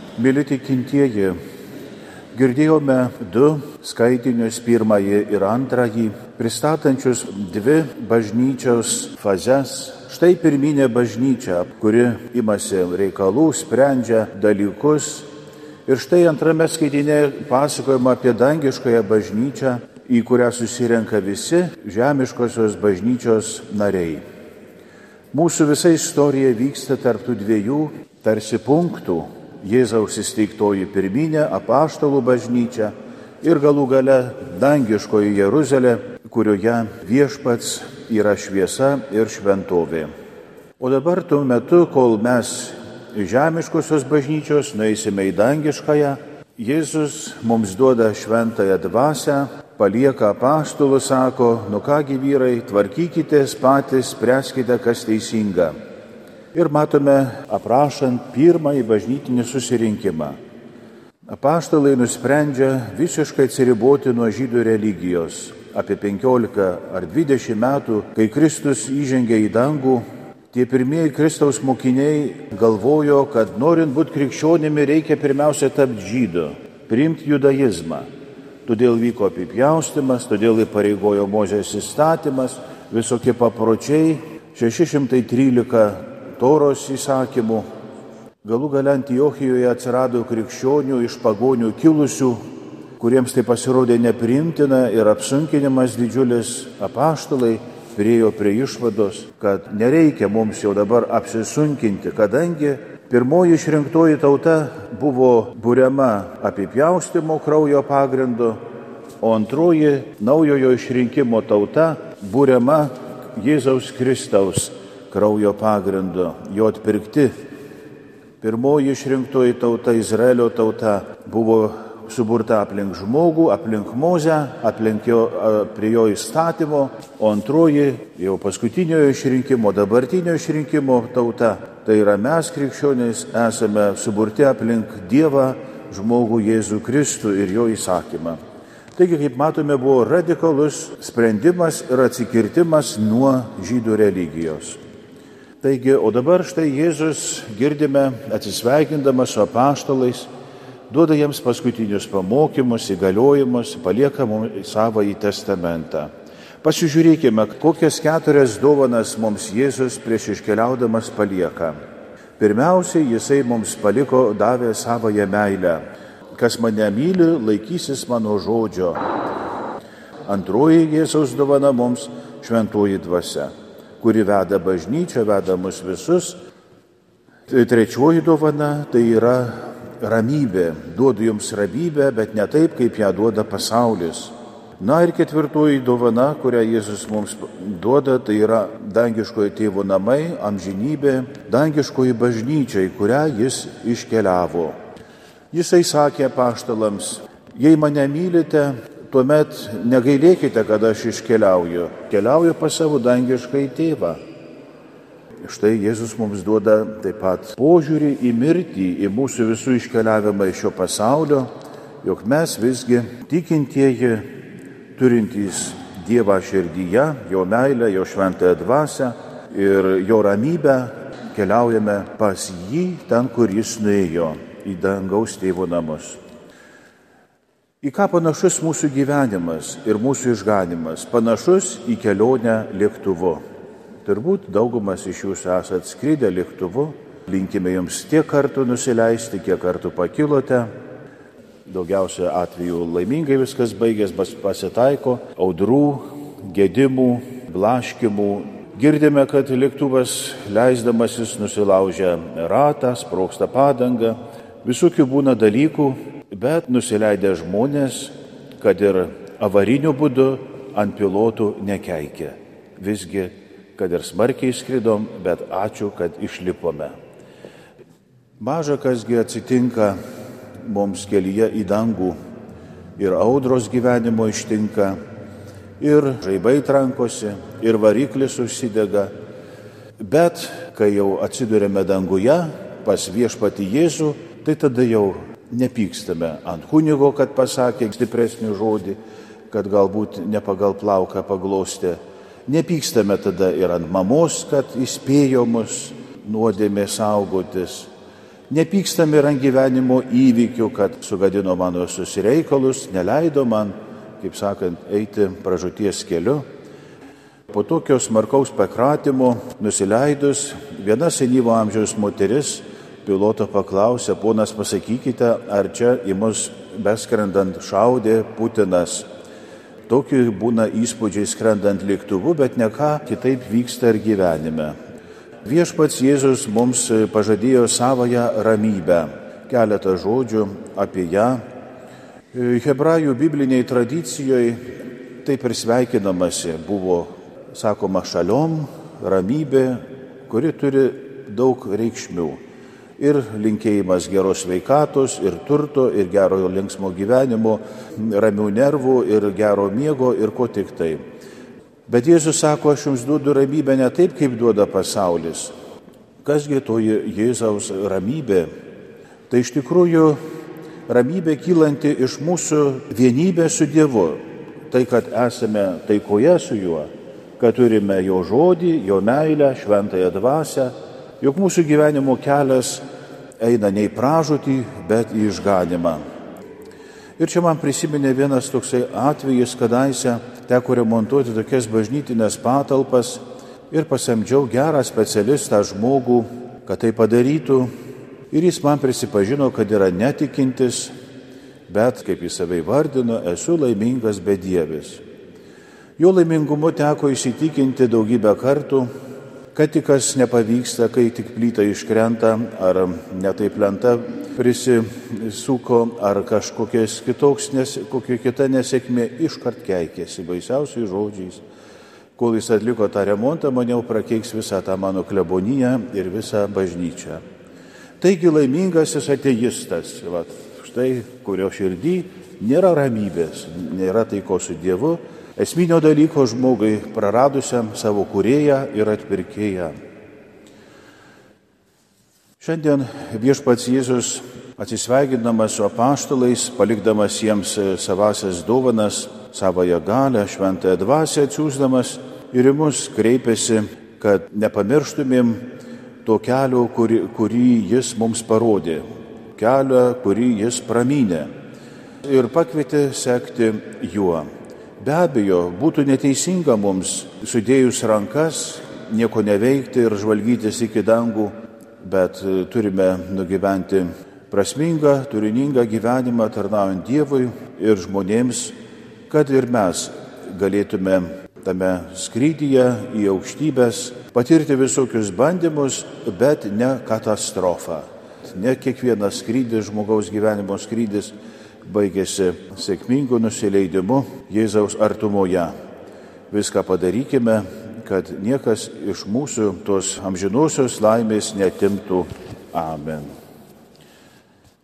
Mėly tikintieji, girdėjome du skaitinius, pirmąjį ir antrąjį, pristatančius dvi bažnyčios fazes. Štai pirminė bažnyčia, kuri imasi reikalų, sprendžia dalykus. Ir štai antrame skaitinėje pasakojama apie dangiškąją bažnyčią, į kurią susirenka visi žemiškosios bažnyčios nariai. Mūsų visa istorija vyksta tarp tų dviejų tarsi punktų. Jėzaus įsteigtoji pirminė apaštalų bažnyčia ir galų gale dangiškoji Jeruzalė, kurioje viešpats yra šviesa ir šventovė. O dabar tuo metu, kol mes žemiškosios bažnyčios nueisime į dangiškąją, Jėzus mums duoda šventąją dvasią, palieka apaštalus, sako, nu kągi vyrai, tvarkykitės patys, spręskite, kas teisinga. Ir matome aprašant pirmąjį bažnytinį susirinkimą. Apaštalai nusprendžia visiškai atsiriboti nuo žydų religijos. Apie 15 ar 20 metų, kai Kristus įžengė į dangų, tie pirmieji Kristaus mokiniai galvojo, kad norint būti krikščionimi reikia pirmiausia tapti žydu, priimti judaizmą. Todėl vyko apipjaustymas, todėl įpareigojo Mozės įstatymas, visokie papročiai, 613 Toros įsakymų. Galų gale Antiochijoje atsirado krikščionių iš pagonių kilusių, kuriems tai pasirodė nepriimtina ir apsunkinimas didžiulis. Apaštalai priėjo prie išvados, kad nereikia mums jau dabar apsisunkinti, kadangi pirmoji išrinktoji tauta buvo buriama apipjaustymo kraujo pagrindu, o antroji naujojo išrinkimo tauta buriama Jėzaus Kristaus kraujo pagrindu, jo atpirkti. Pirmoji išrinktoji tauta, Izraelio tauta, buvo suburta aplink žmogų, aplink Mozę, prie jo įstatymo, o antroji, jau paskutinio išrinkimo, dabartinio išrinkimo tauta, tai yra mes krikščionys, esame suburti aplink Dievą, žmogų Jėzų Kristų ir jo įsakymą. Taigi, kaip matome, buvo radikalus sprendimas ir atsikirtimas nuo žydų religijos. Taigi, o dabar štai Jėzus, girdime, atsisveikindamas su apaštalais, duoda jiems paskutinius pamokymus, įgaliojimus, palieka mums savąjį testamentą. Pasižiūrėkime, kokias 4 dovanas mums Jėzus prieš iškeliaudamas palieka. Pirmiausiai, jisai mums paliko, davė savąją meilę. Kas mane myli, laikysis mano žodžio. Antroji Jėzaus dovana mums šventoji dvasia, kuri veda bažnyčią, veda mus visus. Trečioji dovana tai yra ramybė. Duodu jums ramybę, bet ne taip, kaip ją duoda pasaulis. Na ir ketvirtoji dovana, kurią Jėzus mums duoda, tai yra dangiškojo tėvo namai, amžinybė, dangiškoji bažnyčia, į kurią jis iškeliavo. Jisai sakė apaštalams, jei mane mylite, tuomet negailėkite, kad aš iškeliauju. Keliauju pas savo dangiškai tėvą. Štai Jėzus mums duoda taip pat požiūrį į mirtį, į mūsų visų iškeliavimą iš šio pasaulio, jog mes visgi tikintieji, turintys Dievą širdyje, jo meilę, jo šventąją dvasią ir jo ramybę, keliaujame pas jį ten, kur jis nuėjo, į dangaus tėvo namus. Į ką panašus mūsų gyvenimas ir mūsų išganimas? Panašus į kelionę lėktuvu. Turbūt daugumas iš jūsų esat skridę lėktuvu. Linkime jums tiek kartų nusileisti, kiek kartų pakilote. Daugiausia atveju laimingai viskas baigės, pasitaiko audrų, gedimų, blaškimų. Girdime, kad lėktuvas leisdamasis nusilaužia ratą, sprogsta padanga. Visokių būna dalykų, bet nusileidę žmonės, kad ir avariniu būdu ant pilotų nekeikia. Visgi, kad ir smarkiai skridom, bet ačiū, kad išlipome. Maža kasgi atsitinka mums kelyje į dangų. Ir audros gyvenimo ištinka, ir žaibai trankosi, ir variklis užsidega. Bet kai jau atsidurėme danguje pas viešpatį Jėzų, tai tada jau nepykstame ant kunigo, kad pasakė stipresnį žodį, kad galbūt ne pagal plauką paglostė. Nepykstame tada ir ant mamos, kad įspėjo mus nuodėmė saugotis. Nepykstam ir ant gyvenimo įvykių, kad sugadino mano susireikalus, neleido man, kaip sakant, eiti pražūties keliu. Po tokio smarkaus pakratimo nusileidus, viena senyvo amžiaus moteris piloto paklausė: ponas, pasakykite, ar čia į mus beskrendant šaudė Putinas. Tokiu būna įspūdžiai skrendant lėktuvu, bet ne ką kitaip vyksta ir gyvenime. Viešpats Jėzus mums pažadėjo savąją ramybę. Keletą žodžių apie ją. Hebrajų bibliniai tradicijoje taip ir sveikinamasi buvo sakoma šaliom, ramybė, kuri turi daug reikšmių. Ir linkėjimas geros sveikatos, ir turto, ir gerojo linksmo gyvenimo, ramių nervų, ir gero miego, ir ko tik tai. Bet Jėzus sako: aš jums duodu ramybę ne taip, kaip duoda pasaulis. Kasgi toji Jėzaus ramybė? Tai iš tikrųjų ramybė kylanti iš mūsų vienybės su Dievu. Tai, kad esame taikoje su Juo, kad turime Jo žodį, Jo meilę, šventąją dvasią, jog mūsų gyvenimo kelias eina ne į pražūtį, bet į išganimą. Ir čia man prisiminė vienas toksai atvejis, kadaise teko remontuoti tokias bažnytinės patalpas ir pasamdžiau gerą specialistą žmogų, kad tai padarytų. Ir jis man prisipažino, kad yra netikintis, bet, kaip jis save įvardino, esu laimingas bedievis. Jo laimingumu teko įsitikinti daugybę kartų, kad tik kas nepavyksta, kai tik plyta iškrenta, ar netaip lenta prisisuko, ar kokia kita nesėkmė, iškart keikėsi baisiausiais žodžiais. Kol jis atliko tą remontą, maniau, prakeiks visą tą mano kleboniją ir visą bažnyčią. Taigi laimingasis ateistas, štai kurio širdį nėra ramybės, nėra taikos su Dievu, esminio dalyko žmogui praradusiam savo kūrėją ir atpirkėją. Šiandien Viešpats Jėzus, atsisveikindamas su apaštalais, palikdamas jiems savasias dovanas, savąją galią, šventąją dvasią atsiųsdamas, ir į mus kreipėsi, kad nepamirštumėm to kelio, kurį jis mums parodė, kelio, kurį jis pramynė, ir pakvietė sekti juo. Be abejo, būtų neteisinga mums sudėjus rankas, nieko neveikti ir žvalgytis iki dangų, bet turime nugyventi prasmingą, turiningą gyvenimą tarnaujant Dievui ir žmonėms, kad ir mes galėtume tame skrydyje į aukštybės patirti visokius bandymus, bet ne katastrofą. Ne kiekvienas skrydis, žmogaus gyvenimo skrydis, baigėsi sėkmingu nusileidimu Jėzaus artumoje. Viską padarykime, kad niekas iš mūsų tos amžinosios laimės neatimtų. Amen.